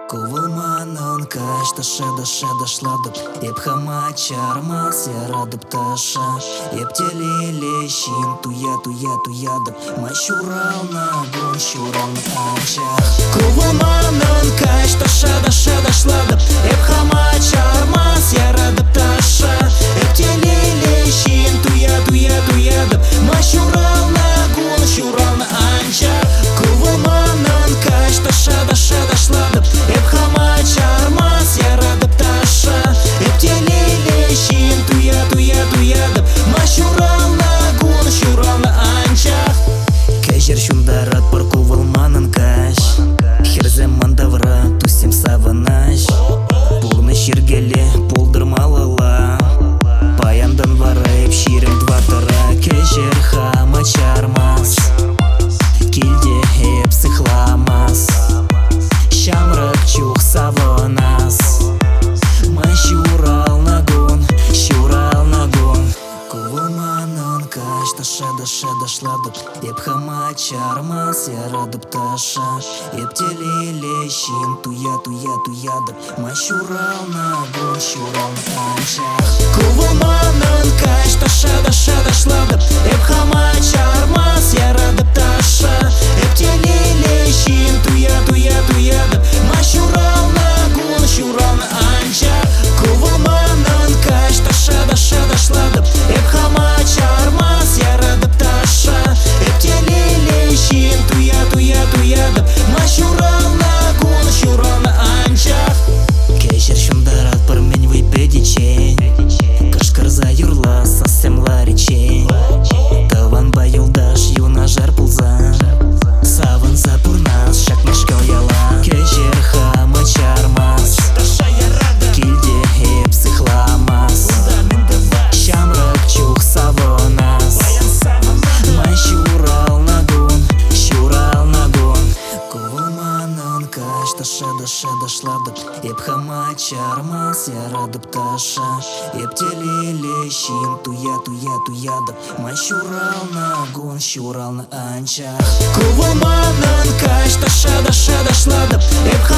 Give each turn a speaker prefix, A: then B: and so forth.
A: Ковылманын каш таша-даша-дашладып Епхама чармас ярадып таша Ептелелешин туя-туя-туядып Мащурална гон щурална анчах Ковылманын каш таша-даша-дашладып Епхама чармас ярадып таша Ептелелешин туя-туя-туядып Мащурална гон щурална анчах Ковылманын каш таша-даша-дашладып Епхама чармас ярадып таша Ептелелешин туя-туя-туядып Мащурална гун щурална анчах Кежер шундарат пар ковылманын каш Херзем мандавра тусем саванаш Пурны ширгеле полдырмалала Паяндан варайып ширем двартара Кежер хама чармас Килде еп сыхламас Шамрак чух саванас Май щурал нагон Ковылманын каш таша-даша-дашладып Епхама чармас ярадып таша Ептелелешин туя-туя-туядып Май щурал нагон щурална анчах Ковылманын каш таша-даша-дашладып Епхама чармас ярадып таша Ептелелешин туя-туя-туядып Май щурал нагон щурална анчах Ковылманын каш таша-даша-дашладып Епхама чармас ярадып таша Ептелелешин туя-туя-туядып Май щурал нагон щурална анчах Кешер шундарат пар мен выпедичень Кашкарза юрла сасем ларичень Таван байылдаш юна жар пулза Саван запурнас шакмашкал яла Кешер хама чармас Килде еп сыхламас Шамрак чух саванас Май щурал нагон Ковылманын каш таша-даша-дашладып Епхама чармас ярадып таша Ептелелешин туя-туя-туядып Май щурал нагон щурална анчах Ковылманын каш таша-даша-дашладып